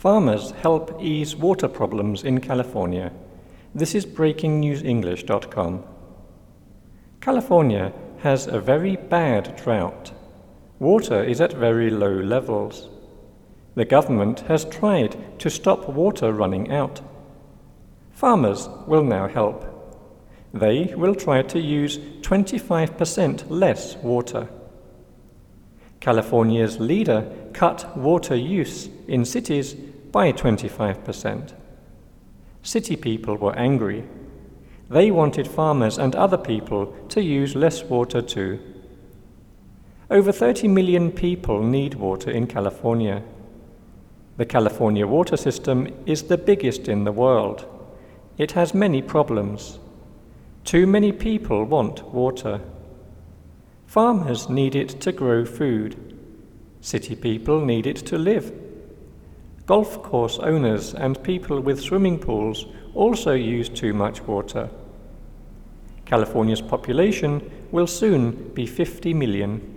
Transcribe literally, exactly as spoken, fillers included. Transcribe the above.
Farmers help ease water problems in California. This is breaking news english dot com. California has a very bad drought. Water is at very low levels. The government has tried to stop water running out. Farmers will now help. They will try to use twenty-five percent less water. California's leader cut water use in cities by twenty-five percent. City people were angry. They wanted farmers and other people to use less water too. Over thirty million people need water in California. The California water system is the biggest in the world. It has many problems. Too many people want water. Farmers need it to grow food. City people need it to live. Golf course owners and people with swimming pools also use too much water. California's population will soon be fifty million.